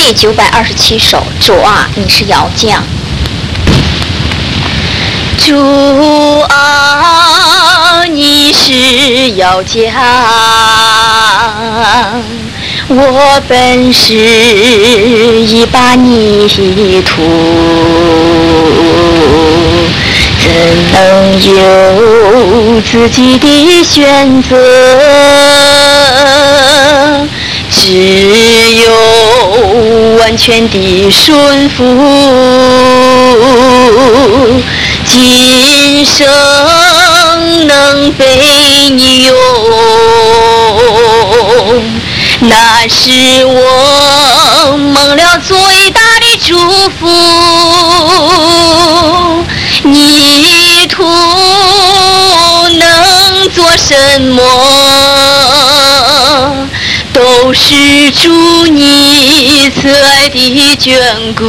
第927首，主啊，你是窑匠。主啊，你是窑匠，我本是一把泥土，怎能有自己的选择？只有完全的顺服，今生能被你用，那是我蒙了最大的祝福。泥土能做什么？都是主你慈爱的眷顾，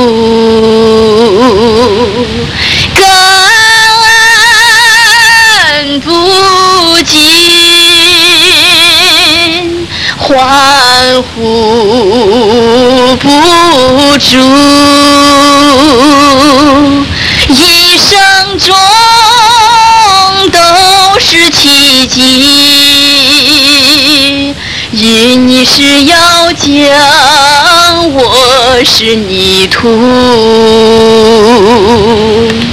感恩不尽，欢呼不住，一生中都是奇迹。因你是窑匠，我是泥土。